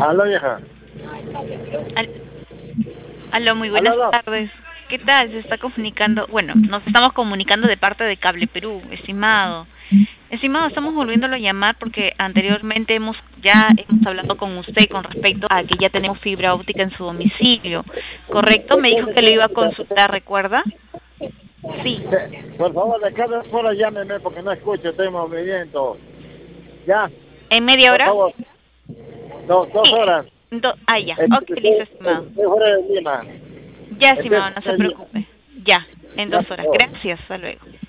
Aló, vieja. Al- Aló, muy buenas Aló. tardes. ¿Qué tal? Se está comunicando, bueno, nos estamos comunicando de parte de Cable Perú, estimado. Estimado, estamos volviéndolo a llamar porque anteriormente hemos hablado con usted con respecto a que ya tenemos fibra óptica en su domicilio, ¿correcto? Me dijo que lo iba a consultar, ¿recuerda? Sí. Por favor, de cada hora llámeme porque no escucho, estoy en movimiento. Ya, ¿En media por hora? favor. Dos Sí. horas. Ya. Ok, listo, estimado. Estoy fuera de Lima. Ya, Empiezo estimado, no se en Lima. preocupe. Ya, en Ya, 2 horas. por favor. Gracias, hasta luego.